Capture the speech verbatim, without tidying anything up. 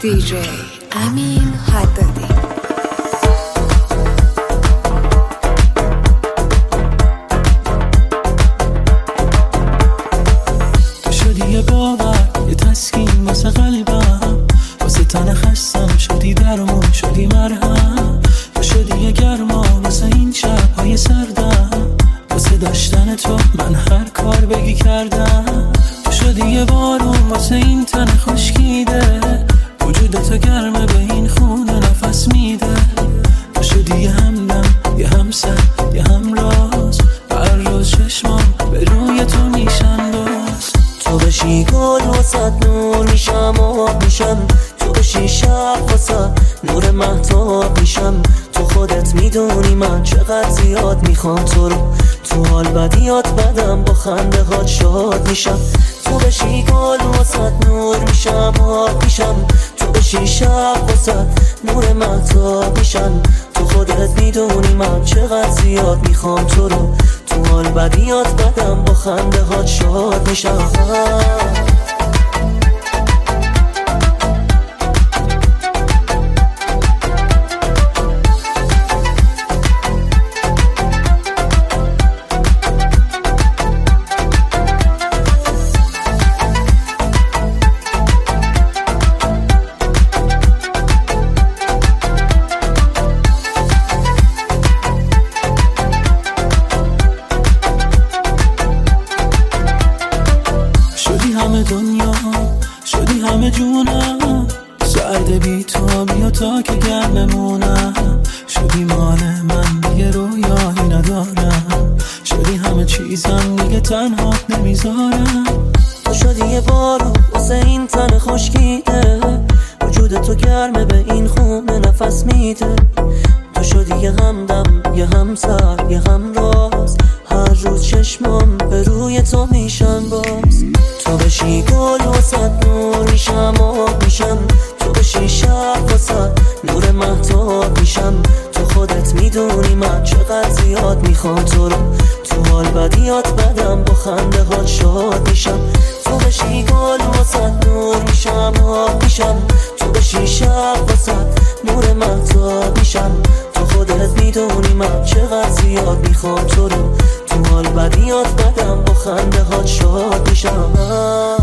دی جی امین حدادی. تو شدی یه باور، یه تسکین واسه قلبم، واسه تن خستم شدی درمون، شدی مرهم. تو شدی یه گرما واسه این شب‌های سردم، واسه داشتن تو من هر کار بگی کردم. تو شدی یه بارون واسه این تن خشکیده، وجودتو گرمه به این خونه نفس میده. تو شدی یه همدم، یه همسر، یه همراز، هر روز چشمام به روی تو میشنداز. تو بشی گل واسد نور میشم، آب میشم. تو بشی شب واسد نور مهتاب میشم. تو خودت میدونی من چقدر زیاد میخوام تو رو، تو حال بدیات بدم با خنده هات شاد میشم. تو بشی گل واسد نور میشم، آب میشم. تو بشی شب واسد نور مهتاب میشم. تو خودت میدونی من چقدر زیاد میخوام تو رو، تو حال بدیات بدم با خنده هات شاد میشم. همه دنیا شدی، همه جونم، سرد بی تو بیا تا که گرممونم. شدی مال من دیگه رویایی ندارم، شدی همه چیزم دیگه تنها نمیذارم. تو شدی یه بارون واسه این تن خشکیده، وجود تو گرمه به این خونه نفس میده. تو شدی یه همدم، یه همسر، یه همراز، هر روز چشمام به روی تو میشن باز. تو بشی گل واسد نور میشم، آب میشم. تو بشی شب واسد نور مهتاب میشم. تو خودت میدونی من چقدر زیاد میخوام تو رو، تو حال بدیات بدم با خنده هات شاد میشم. تو بشی گل واسد نور میشم، آب میشم. تو بشی شب واسد نور مهتاب میشم. تو خودت میدونی من چقدر زیاد میخوام تو رو، تو حال بدیات بدم با خنده هات شاد میشم.